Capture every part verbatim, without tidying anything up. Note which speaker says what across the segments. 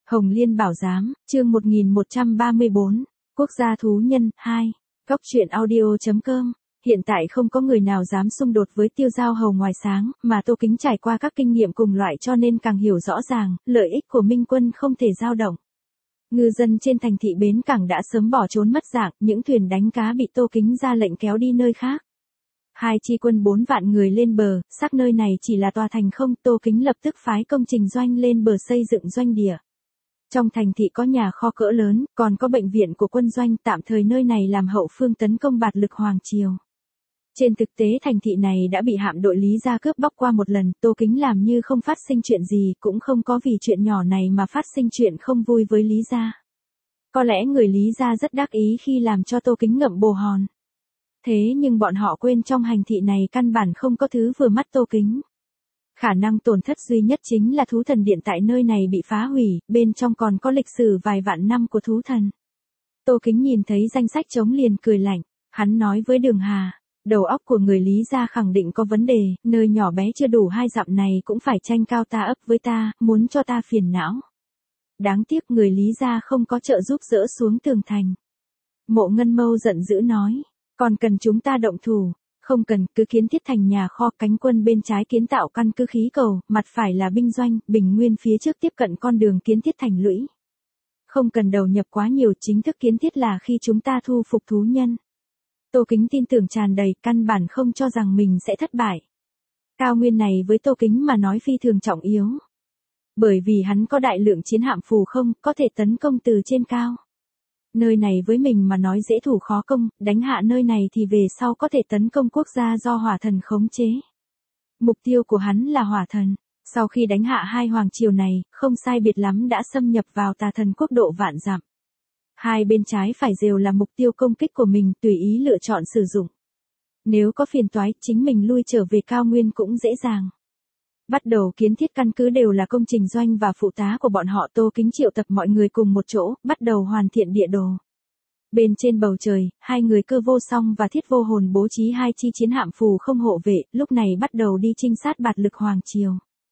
Speaker 1: Hồng Liên Bảo Giám, chương một nghìn một trăm ba mươi bốn, Quốc gia thú nhân, hai, Góc truyện audio.com. Hiện tại không có người nào dám xung đột với Tiêu Giao Hầu ngoài sáng, mà Tô Kính trải qua các kinh nghiệm cùng loại cho nên càng hiểu rõ ràng, lợi ích của Minh quân không thể dao động. Ngư dân trên thành thị bến cảng đã sớm bỏ trốn mất dạng, những thuyền đánh cá bị Tô Kính ra lệnh kéo đi nơi khác. Hai chi quân bốn vạn người lên bờ, xác nơi này chỉ là tòa thành không, Tô Kính lập tức phái công trình doanh lên bờ xây dựng doanh địa. Trong thành thị có nhà kho cỡ lớn, còn có bệnh viện của quân doanh, tạm thời nơi này làm hậu phương tấn công bạt lực Hoàng Triều. Trên thực tế thành thị này đã bị hạm đội Lý Gia cướp bóc qua một lần, Tô Kính làm như không phát sinh chuyện gì, cũng không có vì chuyện nhỏ này mà phát sinh chuyện không vui với Lý Gia. Có lẽ người Lý Gia rất đắc ý khi làm cho Tô Kính ngậm bồ hòn. Thế nhưng bọn họ quên trong hành thị này căn bản không có thứ vừa mắt Tô Kính. Khả năng tổn thất duy nhất chính là thú thần điện tại nơi này bị phá hủy, bên trong còn có lịch sử vài vạn năm của thú thần. Tô Kính nhìn thấy danh sách trống liền cười lạnh, hắn nói với Đường Hà, đầu óc của người Lý Gia khẳng định có vấn đề, nơi nhỏ bé chưa đủ hai dặm này cũng phải tranh cao ta ấp với ta, muốn cho ta phiền não. Đáng tiếc người Lý Gia không có trợ giúp dỡ xuống tường thành. Mộ Ngân Mâu giận dữ nói, còn cần chúng ta động thủ. Không cần, cứ kiến thiết thành nhà kho, cánh quân bên trái kiến tạo căn cứ khí cầu, mặt phải là binh doanh, bình nguyên phía trước tiếp cận con đường kiến thiết thành lũy. Không cần đầu nhập quá nhiều, chính thức kiến thiết là khi chúng ta thu phục thú nhân. Tô Kính tin tưởng tràn đầy, căn bản không cho rằng mình sẽ thất bại. Cao nguyên này với Tô Kính mà nói phi thường trọng yếu. Bởi vì hắn có đại lượng chiến hạm phù không, có thể tấn công từ trên cao. Nơi này với mình mà nói dễ thủ khó công, đánh hạ nơi này thì về sau có thể tấn công quốc gia do hỏa thần khống chế. Mục tiêu của hắn là hỏa thần, sau khi đánh hạ hai hoàng triều này, không sai biệt lắm đã xâm nhập vào tà thần quốc độ vạn dặm. Hai bên trái phải đều là mục tiêu công kích của mình, tùy ý lựa chọn sử dụng. Nếu có phiền toái, chính mình lui trở về cao nguyên cũng dễ dàng. Bắt đầu kiến thiết căn cứ đều là công trình doanh và phụ tá của bọn họ. Tô Kính triệu tập mọi người cùng một chỗ, bắt đầu hoàn thiện địa đồ. Bên trên bầu trời, hai người Cơ Vô Song và Thiết Vô Hồn bố trí hai chi chiến hạm phù không hộ vệ, lúc này bắt đầu đi trinh sát bạt lực Hoàng Triều.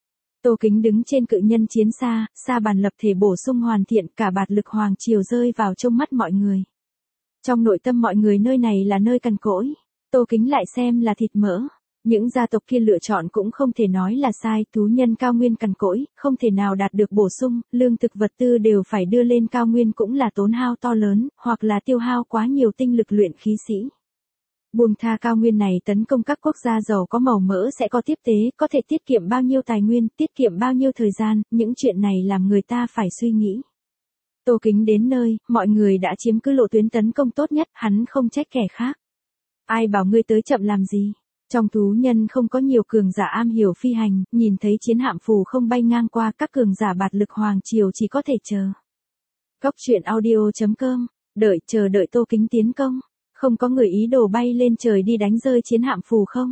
Speaker 1: Tô Kính đứng trên cự nhân chiến xa, sa bàn lập thể bổ sung hoàn thiện, cả bạt lực Hoàng Triều rơi vào trong mắt mọi người. Trong nội tâm mọi người nơi này là nơi cằn cỗi, Tô Kính lại xem là thịt mỡ. Những gia tộc kia lựa chọn cũng không thể nói là sai, thú nhân cao nguyên cằn cỗi, không thể nào đạt được bổ sung, lương thực vật tư đều phải đưa lên cao nguyên cũng là tốn hao to lớn, hoặc là tiêu hao quá nhiều tinh lực luyện khí sĩ. Buông tha cao nguyên này tấn công các quốc gia giàu có màu mỡ sẽ có tiếp tế, có thể tiết kiệm bao nhiêu tài nguyên, tiết kiệm bao nhiêu thời gian, những chuyện này làm người ta phải suy nghĩ. Tô Kính đến nơi, mọi người đã chiếm cứ lộ tuyến tấn công tốt nhất, hắn không trách kẻ khác. Ai bảo ngươi tới chậm làm gì? Trong thú nhân không có nhiều cường giả am hiểu phi hành, nhìn thấy chiến hạm phù không bay ngang qua, các cường giả bạt lực Hoàng Triều chỉ có thể chờ. Góc truyện audio.com, đợi chờ đợi Tô Kính tiến công, không có người ý đồ bay lên trời đi đánh rơi chiến hạm phù không.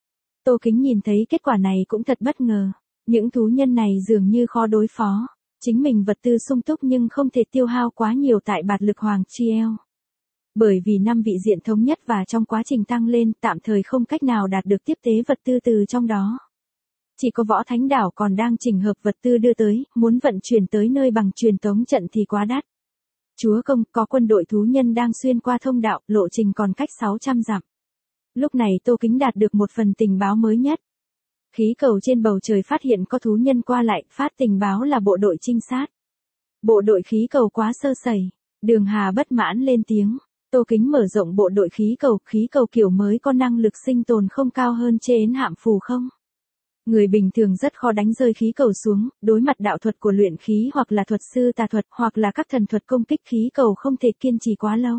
Speaker 1: Tô Kính nhìn thấy kết quả này cũng thật bất ngờ, những thú nhân này dường như khó đối phó, chính mình vật tư sung túc nhưng không thể tiêu hao quá nhiều tại bạt lực Hoàng Triều. Bởi vì năm vị diện thống nhất và trong quá trình tăng lên tạm thời không cách nào đạt được tiếp tế vật tư từ trong đó. Chỉ có Võ Thánh Đảo còn đang chỉnh hợp vật tư đưa tới, muốn vận chuyển tới nơi bằng truyền tống trận thì quá đắt. Chúa công, có quân đội thú nhân đang xuyên qua thông đạo, lộ trình còn cách sáu trăm dặm. Lúc này Tô Kính đạt được một phần tình báo mới nhất. Khí cầu trên bầu trời phát hiện có thú nhân qua lại, phát tình báo là bộ đội trinh sát. Bộ đội khí cầu quá sơ sẩy, Đường Hà bất mãn lên tiếng. Tô Kính mở rộng bộ đội khí cầu, khí cầu kiểu mới có năng lực sinh tồn không cao hơn trên hạm phù không. Người bình thường rất khó đánh rơi khí cầu xuống, đối mặt đạo thuật của luyện khí hoặc là thuật sư tà thuật hoặc là các thần thuật công kích khí cầu không thể kiên trì quá lâu.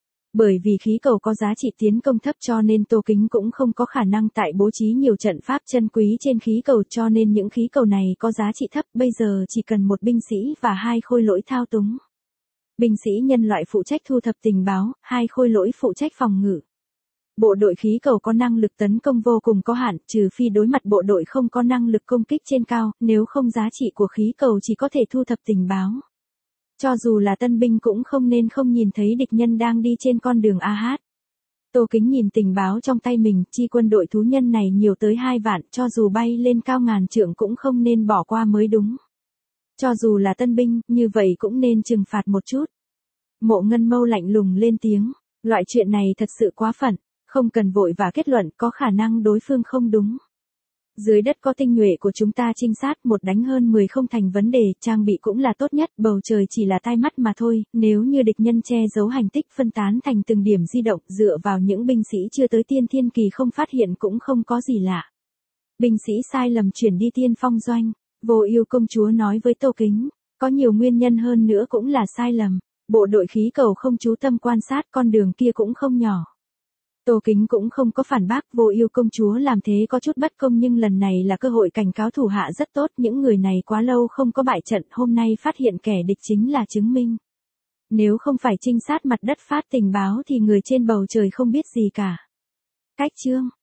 Speaker 1: Bởi vì khí cầu có giá trị tiến công thấp cho nên Tô Kính cũng không có khả năng tại bố trí nhiều trận pháp chân quý trên khí cầu cho nên những khí cầu này có giá trị thấp, bây giờ chỉ cần một binh sĩ và hai khôi lỗi thao túng. Binh sĩ nhân loại phụ trách thu thập tình báo, hai khôi lỗi phụ trách phòng ngự. Bộ đội khí cầu có năng lực tấn công vô cùng có hạn, trừ phi đối mặt bộ đội không có năng lực công kích trên cao, nếu không giá trị của khí cầu chỉ có thể thu thập tình báo. Cho dù là tân binh cũng không nên không nhìn thấy địch nhân đang đi trên con đường a hát. Tô Kính nhìn tình báo trong tay mình, chi quân đội thú nhân này nhiều tới hai vạn, cho dù bay lên cao ngàn trượng cũng không nên bỏ qua mới đúng. Cho dù là tân binh, như vậy cũng nên trừng phạt một chút. Mộ Ngân Mâu lạnh lùng lên tiếng, loại chuyện này thật sự quá phận, không cần vội và kết luận, có khả năng đối phương không đúng. Dưới đất có tinh nhuệ của chúng ta trinh sát, một đánh hơn mười không thành vấn đề, trang bị cũng là tốt nhất, bầu trời chỉ là tai mắt mà thôi, nếu như địch nhân che giấu hành tích phân tán thành từng điểm di động, dựa vào những binh sĩ chưa tới tiên thiên kỳ không phát hiện cũng không có gì lạ. Binh sĩ sai lầm chuyển đi tiên phong doanh, Vô Ưu công chúa nói với Tô Kính, có nhiều nguyên nhân hơn nữa cũng là sai lầm, bộ đội khí cầu không chú tâm quan sát, con đường kia cũng không nhỏ. Tô Kính cũng không có phản bác, Vô Ưu công chúa làm thế có chút bất công nhưng lần này là cơ hội cảnh cáo thủ hạ rất tốt, những người này quá lâu không có bại trận, hôm nay phát hiện kẻ địch chính là chứng minh. Nếu không phải trinh sát mặt đất phát tình báo thì người trên bầu trời không biết gì cả. Cách chương